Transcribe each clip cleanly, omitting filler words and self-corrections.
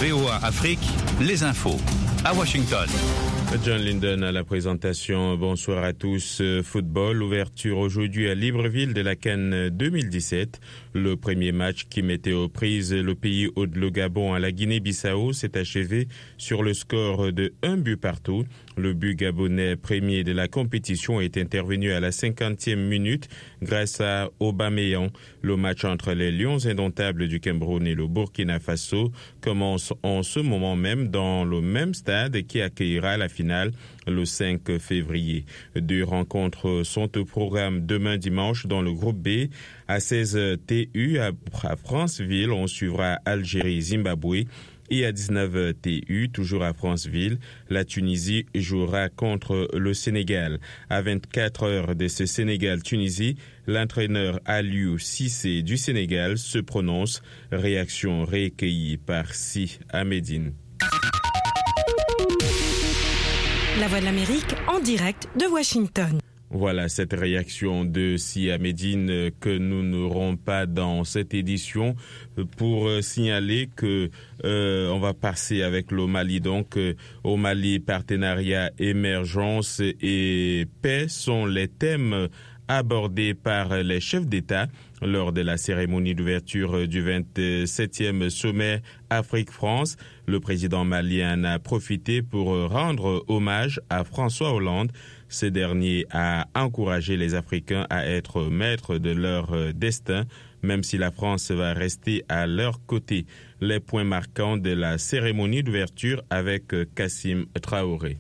VOA Afrique, les infos. À Washington. John Linden à la présentation. Bonsoir à tous. Football, ouverture aujourd'hui à Libreville de la CAN 2017. Le premier match qui mettait aux prises le pays hôte le Gabon à la Guinée-Bissau s'est achevé sur le score de 1 but partout. Le but gabonais premier de la compétition est intervenu à la 50e minute grâce à Aubameyang. Le match entre les Lions indomptables du Cameroun et le Burkina Faso commence en ce moment même dans le même stade qui accueillera la finale le 5 février. Deux rencontres sont au programme demain dimanche dans le groupe B. À 16 TU à Franceville, on suivra Algérie-Zimbabwe. Et à 19 TU, toujours à Franceville, la Tunisie jouera contre le Sénégal. À 24 heures de ce Sénégal-Tunisie, l'entraîneur Aliou Cissé du Sénégal se prononce. Réaction recueillie par Si Ahmedine. La Voix de l'Amérique en direct de Washington. Voilà cette réaction de Si Ahmedine que nous n'aurons pas dans cette édition pour signaler que on va passer avec le Mali. Donc au Mali, partenariat, émergence et paix sont les thèmes abordés par les chefs d'État lors de la cérémonie d'ouverture du 27e sommet Afrique-France. Le président malien a profité pour rendre hommage à François Hollande. Ce dernier a encouragé les Africains à être maîtres de leur destin, même si la France va rester à leur côté. Les points marquants de la cérémonie d'ouverture avec Kassim Traoré.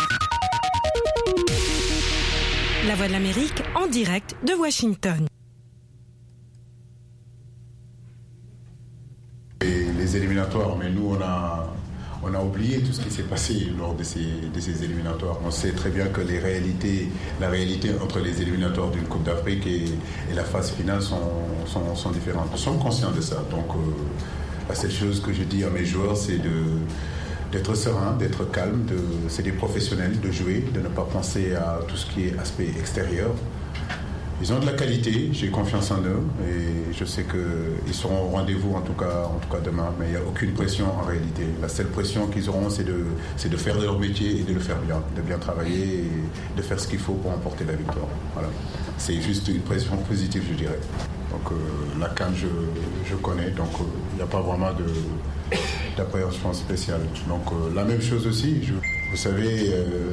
La Voix de l'Amérique en direct de Washington. Les éliminatoires, mais nous on a oublié tout ce qui s'est passé lors de ces éliminatoires. On sait très bien que la réalité entre les éliminatoires d'une Coupe d'Afrique et la phase finale sont différentes. Nous sommes conscients de ça. Donc la seule chose que je dis à mes joueurs, c'est d'être serein, d'être calme, c'est des professionnels, de jouer, de ne pas penser à tout ce qui est aspect extérieur. Ils ont de la qualité, j'ai confiance en eux et je sais qu'ils seront au rendez-vous en tout cas demain, mais il n'y a aucune pression en réalité. La seule pression qu'ils auront, c'est de faire de leur métier et de le faire bien, de bien travailler et de faire ce qu'il faut pour emporter la victoire. Voilà. C'est juste une pression positive, je dirais. Donc la CAN, je connais, donc il n'y a pas vraiment d'appréhension spéciale. Donc la même chose aussi, vous savez,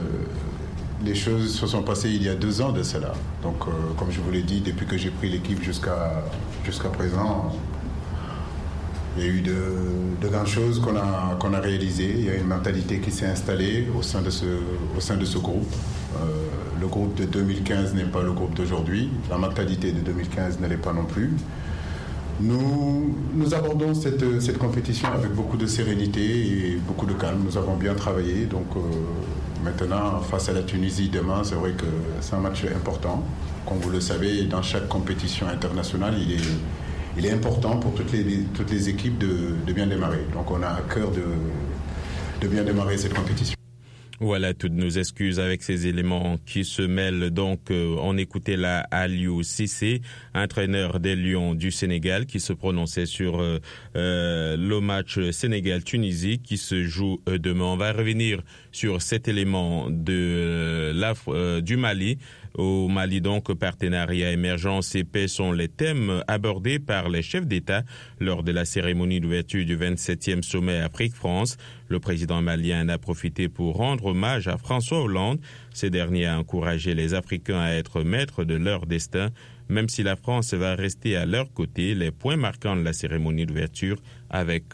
les choses se sont passées il y a 2 ans de cela. Donc comme je vous l'ai dit, depuis que j'ai pris l'équipe jusqu'à présent, il y a eu de grandes choses qu'on a réalisées. Il y a une mentalité qui s'est installée au sein de ce groupe. Le groupe de 2015 n'est pas le groupe d'aujourd'hui. La mentalité de 2015 ne l'est pas non plus. Nous abordons cette compétition avec beaucoup de sérénité et beaucoup de calme. Nous avons bien travaillé. Donc maintenant, face à la Tunisie demain, c'est vrai que c'est un match important. Comme vous le savez, dans chaque compétition internationale, il est important pour toutes les équipes de bien démarrer. Donc on a à cœur de bien démarrer cette compétition. Voilà, toutes nos excuses avec ces éléments qui se mêlent. Donc, on écoutait là Aliou Cissé, entraîneur des Lions du Sénégal, qui se prononçait sur le match Sénégal-Tunisie qui se joue demain. On va revenir sur cet élément du Mali. Au Mali, donc, partenariat, émergence et paix sont les thèmes abordés par les chefs d'État lors de la cérémonie d'ouverture du 27e sommet Afrique-France. Le président malien a profité pour rendre hommage à François Hollande. Ce dernier a encouragé les Africains à être maîtres de leur destin, même si la France va rester à leur côté. Les points marquants de la cérémonie d'ouverture avec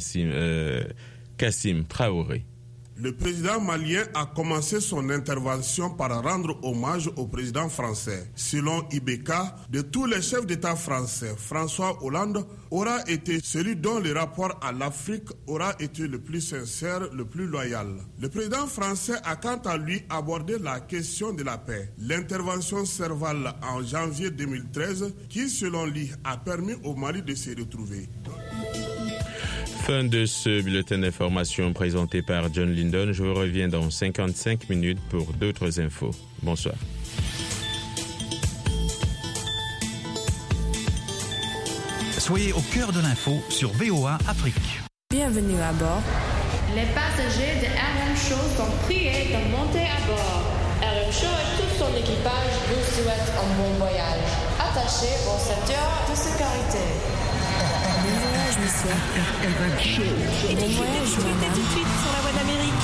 Kassim Traoré. Le président malien a commencé son intervention par rendre hommage au président français. Selon Ibeka, de tous les chefs d'État français, François Hollande aura été celui dont le rapport à l'Afrique aura été le plus sincère, le plus loyal. Le président français a quant à lui abordé la question de la paix. L'intervention Serval en janvier 2013 qui, selon lui, a permis au Mali de se retrouver. Fin de ce bulletin d'information présenté par John Linden. Je vous reviens dans 55 minutes pour d'autres infos. Bonsoir. Soyez au cœur de l'info sur VOA Afrique. Bienvenue. Bienvenue à bord. Les passagers de RM Show sont priés de monter à bord. RM Show et tout son équipage vous souhaitent un bon voyage. Attachez vos ceintures de sécurité. Bon voyage, monsieur. RM Show. Bon voyage, madame. Tout de suite sur la voie de l'Amérique.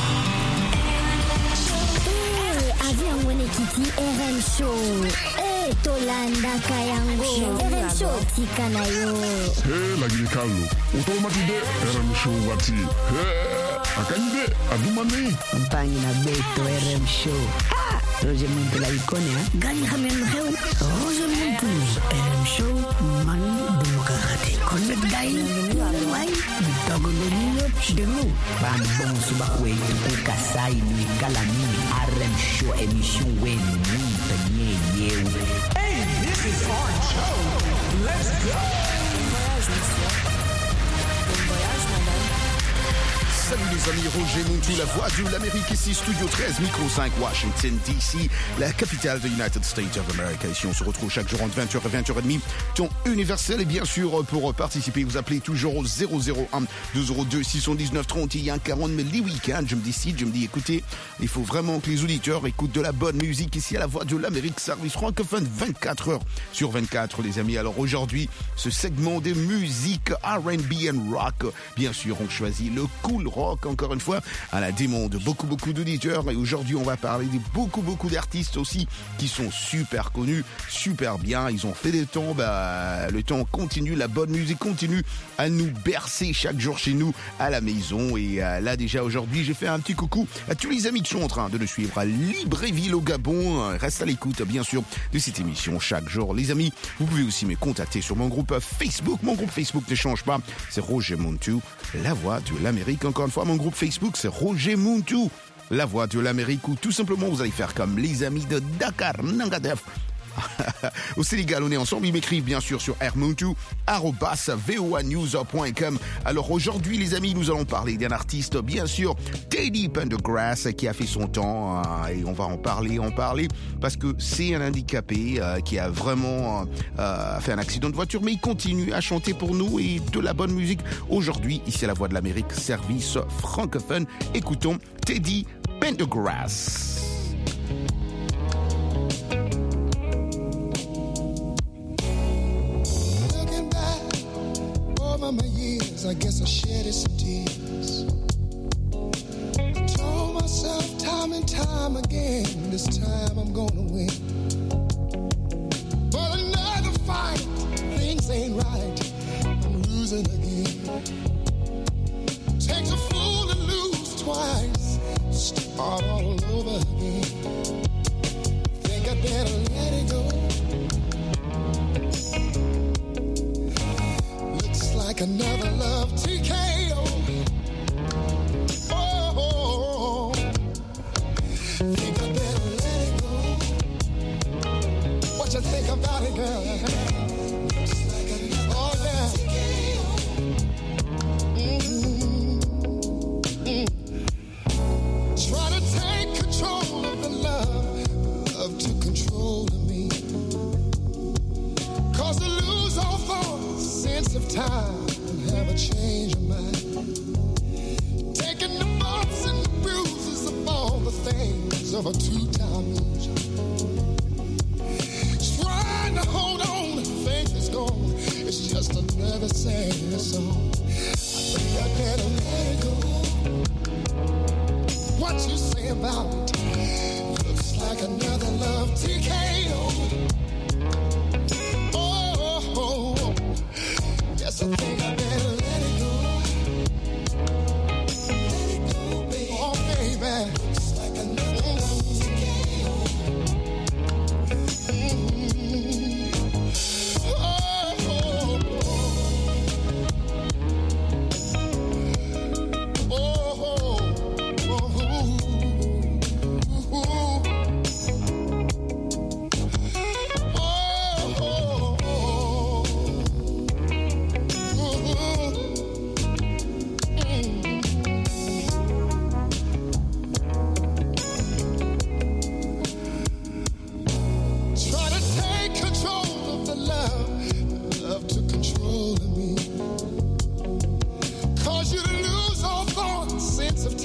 Avion Wenekiti RM Show. Tolanda Kayango. RM Show Tikanayo. Lagini Carlo. Automatique RM Show Wati. Akanyide Adumani. Campagne na Beto RM Show. Roger Muntu la icône, hein? Gagne Hamel Reu. Roger Muntu. RM Show. Mani Demokrati. Connect Gaï. Wai. Bitogo Lelino. Demu. Ban bon subakwe. Tuku Kasai. Ni Galani. RM Show. Émission Wen. Ni. Hey, this is our show. Let's go. Bon voyage, monsieur. Bon voyage, madame. Salut les amis, Roger Muntu, la voix de l'Amérique, ici Studio 13, Micro 5, Washington DC, la capitale de United States of America. Ici on se retrouve chaque jour entre 20h et 20h30, temps universel. Et bien sûr, pour participer, vous appelez toujours au 001 202 619 31 40. Mais les week-ends, je me dis, écoutez, il faut vraiment que les auditeurs écoutent de la bonne musique ici à la voix de l'Amérique, service francophone 24 heures sur 24, les amis. Alors aujourd'hui, ce segment de musique R&B and rock, bien sûr, on choisit le cool rock, encore une fois, à la demande de beaucoup d'auditeurs. Et aujourd'hui, on va parler de beaucoup d'artistes aussi qui sont super connus, super bien. Ils ont fait des temps, le temps continue, la bonne musique continue à nous bercer chaque jour chez nous à la maison. Et là, déjà aujourd'hui, j'ai fait un petit coucou à tous les amis qui sont en train de nous suivre à Libreville au Gabon. Reste à l'écoute, bien sûr, de cette émission chaque jour. Les amis, vous pouvez aussi me contacter sur mon groupe Facebook. Mon groupe Facebook ne change pas, c'est Roger Muntu, la voix de l'Amérique. Encore une fois, mon groupe Facebook, c'est Roger Muntu, la voix de l'Amérique, ou tout simplement, vous allez faire comme les amis de Dakar, Nangadef. Au Sénégal, on est ensemble. Ils m'écrivent bien sûr sur rmuntu@voanews.com. Alors aujourd'hui, les amis, nous allons parler d'un artiste, bien sûr, Teddy Pendergrass, qui a fait son temps, et on va en parler, parce que c'est un handicapé qui a vraiment fait un accident de voiture, mais il continue à chanter pour nous et de la bonne musique. Aujourd'hui, ici à la Voix de l'Amérique, service francophone. Écoutons Teddy Pendergrass. Over my years, I guess I shedded some tears. I told myself time and time again, this time I'm gonna win. But another fight, things ain't right, I'm losing again. Takes a fool to lose twice, start all over again. Think I better let it go. Like another love TKO. Oh, think I better let it go. What you think about it, girl? Oh yeah. Try to take control of the love took control of me. Cause to lose all thoughts, sense of time. Have a change of mind. Taking the bumps and the bruises of all the things of a two-time loser. Trying to hold on, think it's gone. It's just another sad song. I think I better let it go. What you say about it? Looks like another love TKO. Oh, yes, I think I better let it go. Let it go, baby. Oh, baby. Looks like another love TKO.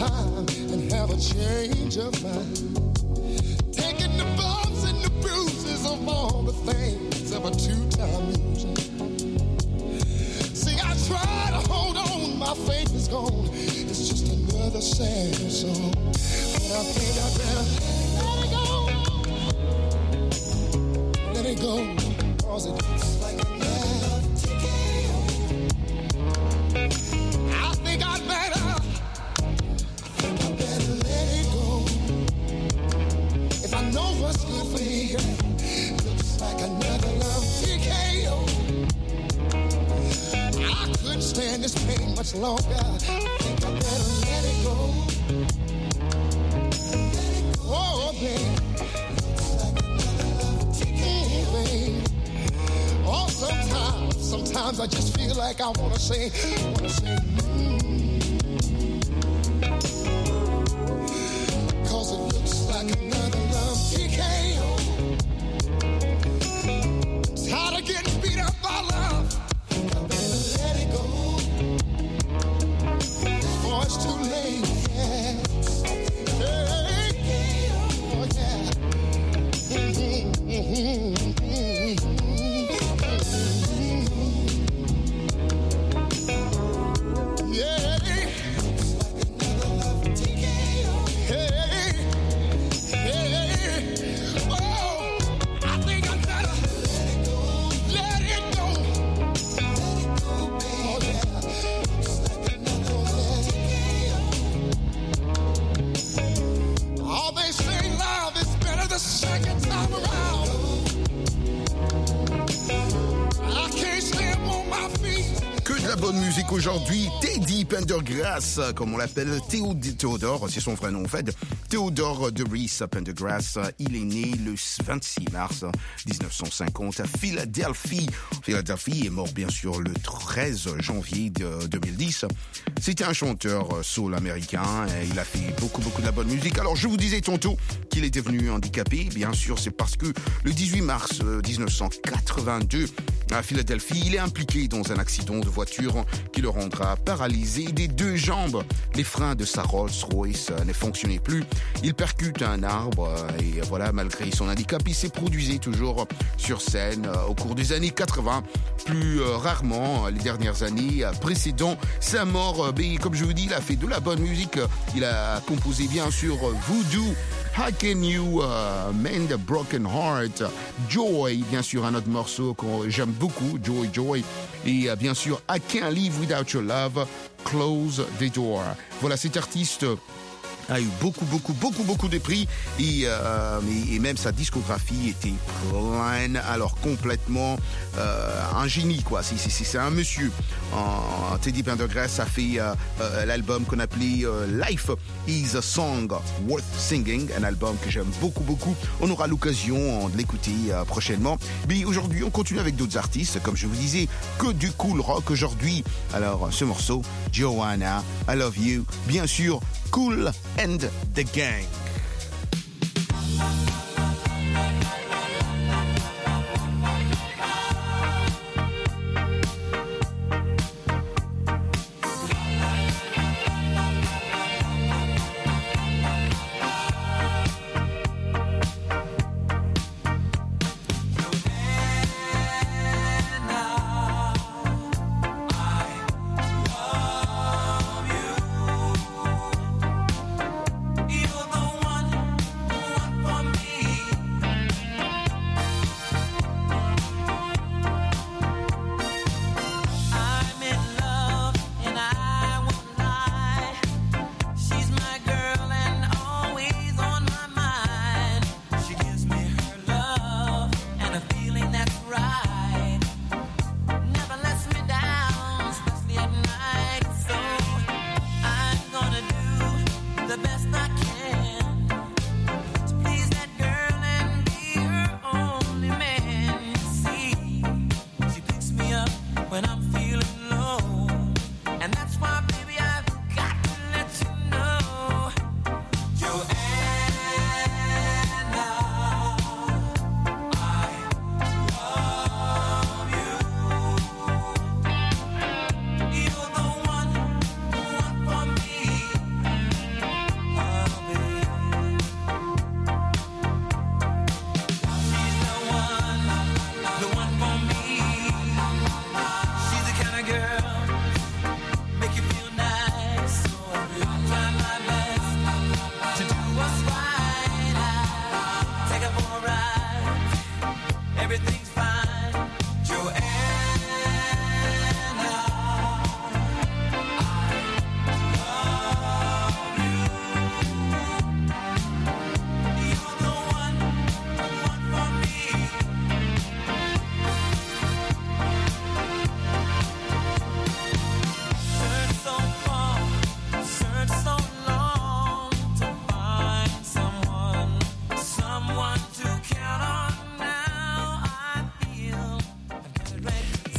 time and have a change of mind. Taking the bumps and the bruises of all the things of a two-time music. See, I try to hold on, my faith is gone. It's just another sad song. But I think I better let it go, cause it's like a love TKO. I think I better let it go. If I know what's good for me, looks like another love TKO. I couldn't stand this pain much longer. I think I better let it go. Let it go. Oh, baby. Oh, sometimes I just feel like I wanna say, Cause it looks like another love TKO. Tired of getting beat up by love. I better let it go. Before it's too late. Yeah. Oh, yeah. Bonne musique aujourd'hui, Teddy Pendergrass, comme on l'appelle, Théodore, c'est son vrai nom en fait, Théodore de Reese Pendergrass. Il est né le 26 mars 1950 à Philadelphie. Philadelphie, est mort bien sûr le 13 janvier 2010. C'était un chanteur soul américain et il a fait beaucoup de la bonne musique. Alors je vous disais tantôt qu'il est devenu handicapé, bien sûr c'est parce que le 18 mars 1982 à Philadelphie, il est impliqué dans un accident de voiture qui le rendra paralysé des deux jambes. Les freins de sa Rolls-Royce ne fonctionnaient plus. Il percute un arbre et voilà, malgré son handicap, il s'est produit toujours sur scène au cours des années 80, plus rarement les dernières années précédant sa mort. Mais comme je vous dis, il a fait de la bonne musique. Il a composé bien sûr Voodoo, How Can You Mend a Broken Heart, Joy, bien sûr un autre morceau que j'aime beaucoup, Joy, et bien sûr I Can't Live Without Your Love, Close the Door. Voilà, cet artiste a eu beaucoup de prix et même sa discographie était pleine, alors complètement un génie quoi. C'est un monsieur. Teddy Pendergrass a fait l'album qu'on appelait Life is a Song Worth Singing, un album que j'aime beaucoup. On aura l'occasion de l'écouter prochainement. Mais aujourd'hui, on continue avec d'autres artistes, comme je vous disais, que du cool rock aujourd'hui. Alors ce morceau, Joanna, I Love You, bien sûr, Kool and the Gang. You're the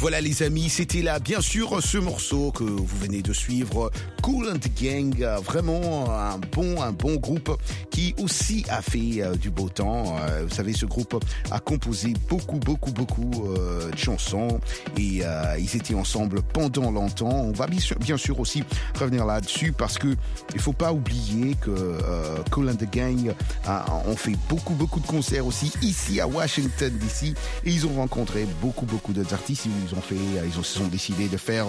Voilà les amis, c'était là bien sûr ce morceau que vous venez de suivre, Kool and the Gang, vraiment un bon groupe qui aussi a fait du beau temps. Vous savez, ce groupe a composé beaucoup de chansons et ils étaient ensemble pendant longtemps. On va bien sûr aussi revenir là-dessus parce que il faut pas oublier que Kool and the Gang ont fait beaucoup de concerts aussi ici à Washington DC et ils ont rencontré beaucoup d'autres artistes. Ils se sont décidés de faire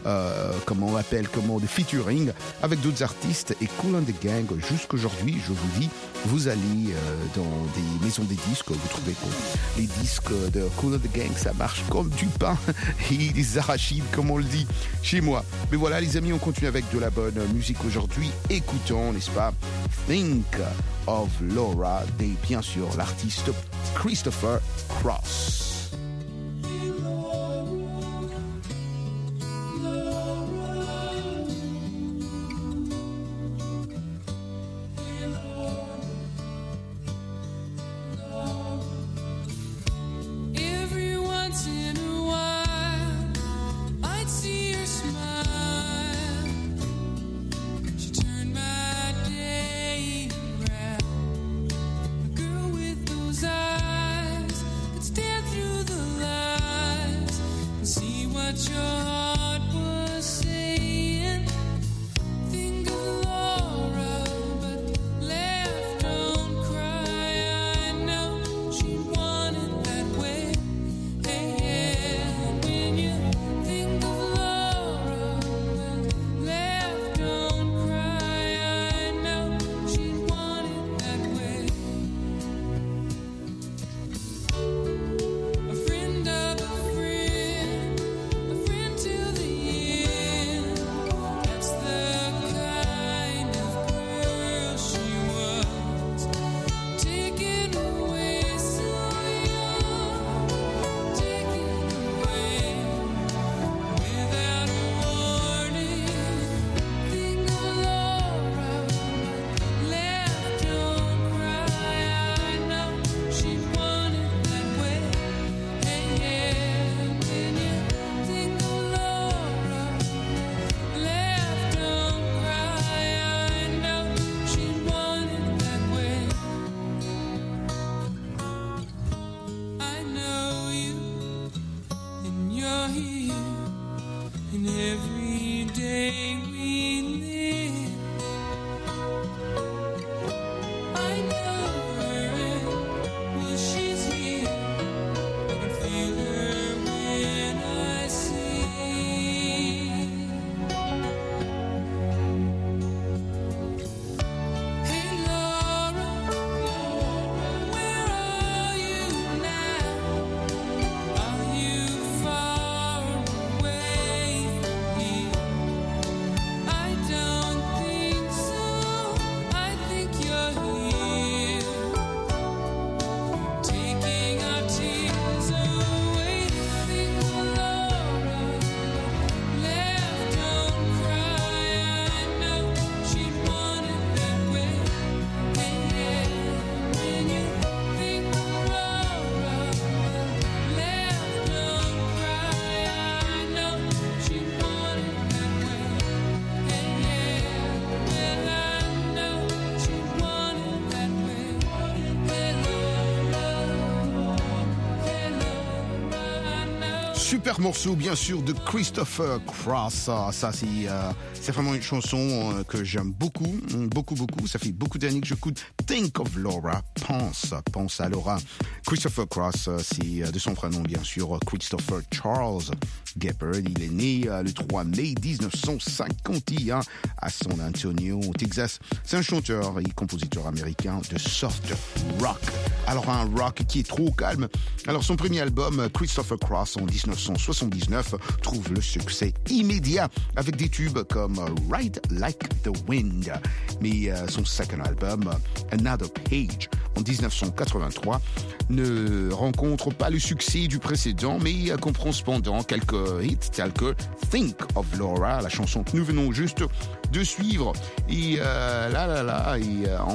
de featuring avec d'autres artistes et Kool and the Gang jusqu'aujourd'hui, je vous dis, vous allez dans des maisons des disques, vous trouvez que les disques de Kool and the Gang ça marche comme du pain et des arachides comme on le dit chez moi. Mais voilà les amis, on continue avec de la bonne musique aujourd'hui. Écoutons, n'est-ce pas, Think of Laura de bien sûr l'artiste Christopher Cross. Super morceau bien sûr de Christopher Cross. Ça c'est vraiment une chanson que j'aime beaucoup. Ça fait beaucoup d'années que j'écoute. Think of Laura, pense à Laura. Christopher Cross, c'est de son prénom bien sûr Christopher Charles Gepper. Il est né le 3 mai 1951 à San Antonio, au Texas. C'est un chanteur et compositeur américain de soft rock. Alors un rock qui est trop calme. Alors son premier album, Christopher Cross, en 1979, trouve le succès immédiat avec des tubes comme Ride Like the Wind. Mais son second album, Another Page, en 1983, ne rencontre pas le succès du précédent, mais comprend cependant quelques hits tels que Think of Laura, la chanson que nous venons juste de suivre. Et en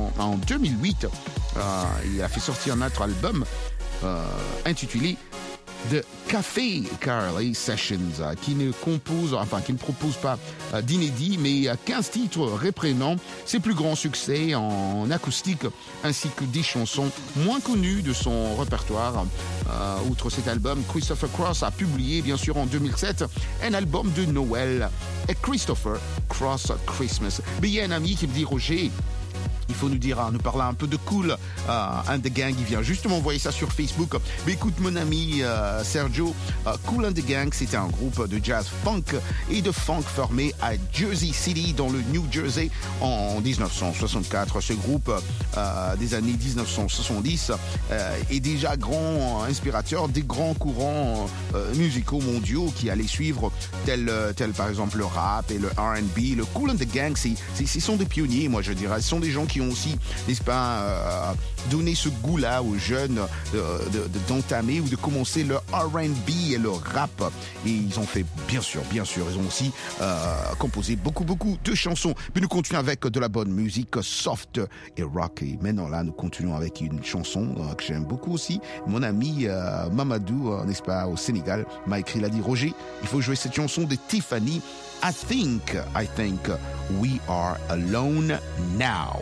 2008, il a fait sortir un autre album intitulé de Café Carly Sessions, qui ne propose pas d'inédit, mais 15 titres reprenant ses plus grands succès en acoustique, ainsi que des chansons moins connues de son répertoire. Outre cet album, Christopher Cross a publié, bien sûr, en 2007, un album de Noël, A Christopher Cross Christmas. Mais il y a un ami qui me dit, Roger, il faut nous parler un peu de Kool and the Gang. Il vient justement envoyer ça sur Facebook. Mais écoute, mon ami Sergio, Kool and the Gang, c'était un groupe de jazz funk et de funk formé à Jersey City, dans le New Jersey, en 1964. Ce groupe des années 1970 est déjà grand inspirateur des grands courants musicaux mondiaux qui allaient suivre, tel par exemple le rap et le R&B. Le Kool and the Gang, ce sont des pionniers, moi je dirais. Ce sont des gens qui ont aussi, n'est-ce pas, donné ce goût-là aux jeunes d'entamer ou de commencer le R&B et le rap. Et ils ont fait, bien sûr, ils ont aussi composé beaucoup de chansons. Mais nous continuons avec de la bonne musique soft et rock. Et maintenant là, nous continuons avec une chanson que j'aime beaucoup aussi. Mon ami Mamadou, n'est-ce pas, au Sénégal, m'a écrit, il a dit, Roger, il faut jouer cette chanson de Tiffany, I think we are alone now.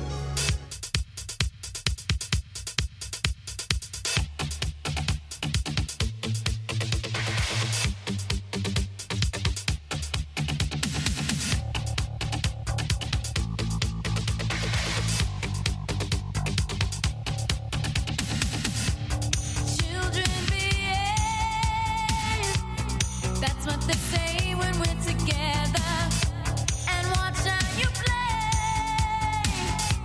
When we're together and watch how you play.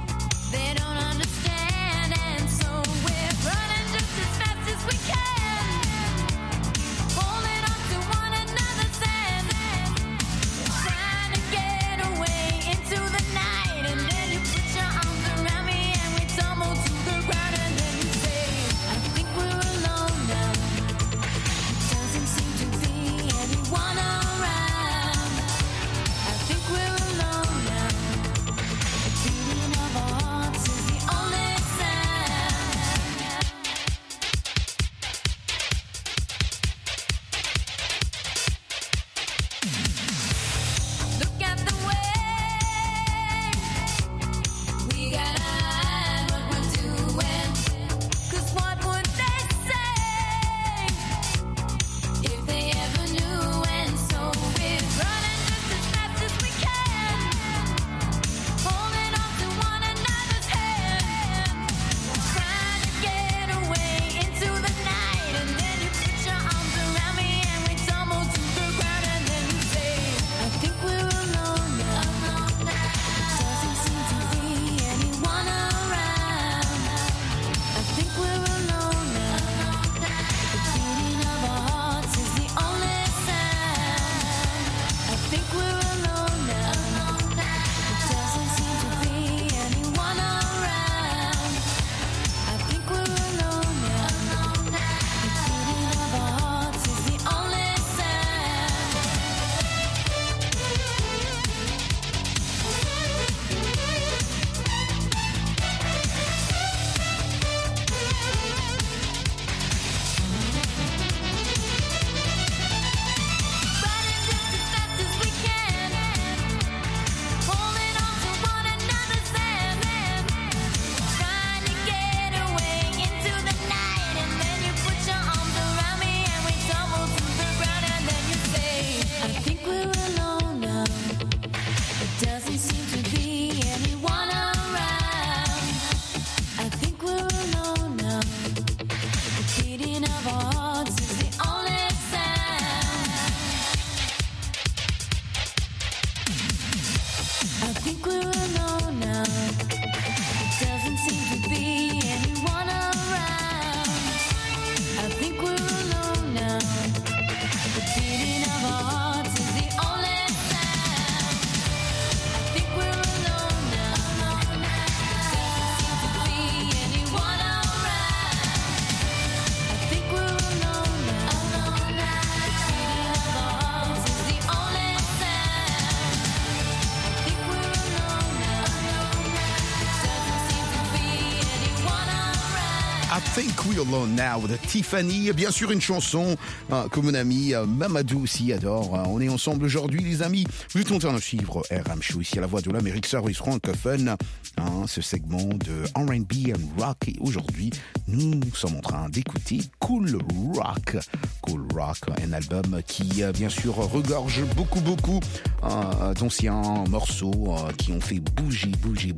Think We're Alone Now de Tiffany. Bien sûr, une chanson que mon ami Mamadou aussi adore. On est ensemble aujourd'hui, les amis. Vous êtes en train de suivre RM Show ici à la Voix de l'Amérique, service francophone. Ce segment de R&B and Rock. Et aujourd'hui, nous sommes en train d'écouter Cool Rock. Cool Rock, un album qui, bien sûr, regorge beaucoup d'anciens morceaux qui ont fait bouger.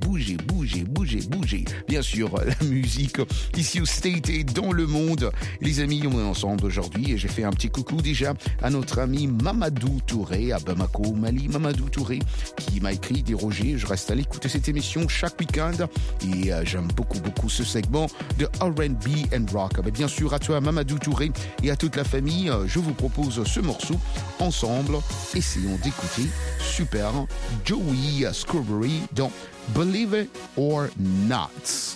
Bien sûr, la musique ici au State et dans le monde. Les amis, on est ensemble aujourd'hui et j'ai fait un petit coucou déjà à notre ami Mamadou Touré à Bamako, Mali. Mamadou Touré qui m'a écrit des Roger. Je reste à l'écoute de cette émission chaque week-end et j'aime beaucoup ce segment de R&B and Rock. Mais bien sûr, à toi Mamadou Touré et à toute la famille, je vous propose ce morceau ensemble. Essayons d'écouter super Joey Screwbury dans Believe It or Not.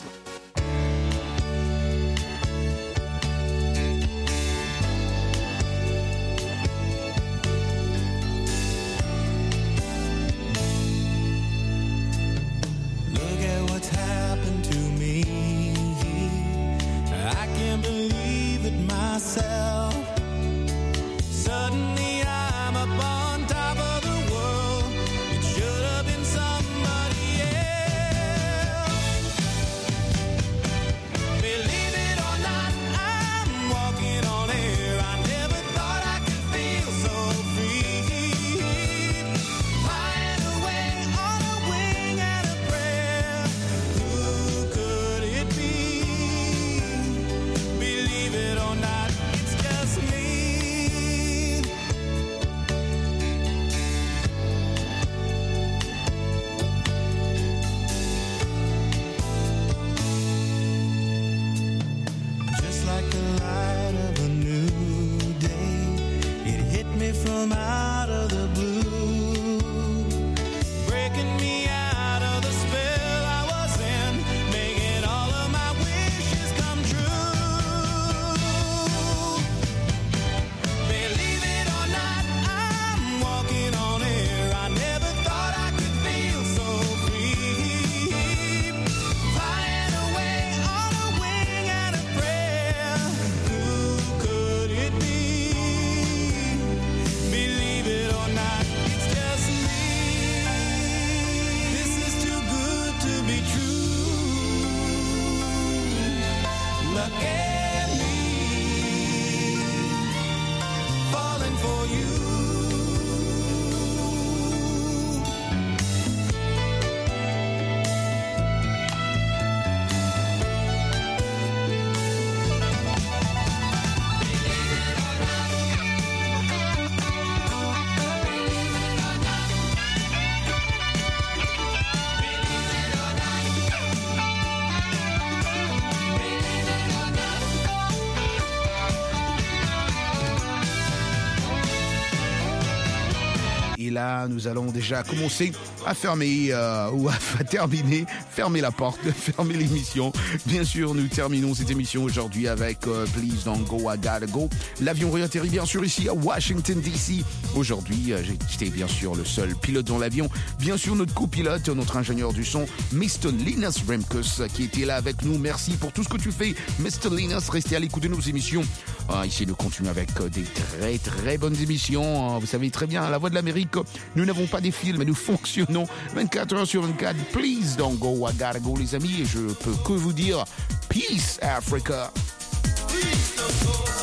Là, nous allons déjà commencer à fermer ou à terminer, fermer la porte, fermer l'émission. Bien sûr, nous terminons cette émission aujourd'hui avec Please Don't Go, I Gotta Go. L'avion réatterrit bien sûr ici à Washington DC. Aujourd'hui, j'étais bien sûr le seul pilote dans l'avion. Bien sûr, notre copilote, notre ingénieur du son, Mr. Linus Remkus, qui était là avec nous. Merci pour tout ce que tu fais, Mr. Linus. Restez à l'écoute de nos émissions. Ici, nous continuons avec des très bonnes émissions. Vous savez très bien, à la Voix de l'Amérique, nous n'avons pas des films, mais nous fonctionnons 24 heures sur 24. Please don't go, I gotta go, les amis. Et je peux que vous dire, peace, Africa. Please don't go.